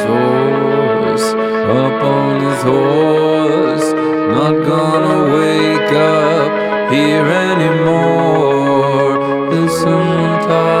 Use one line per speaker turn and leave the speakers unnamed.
horse, up on his horse, not gonna wake up here anymore. There's someone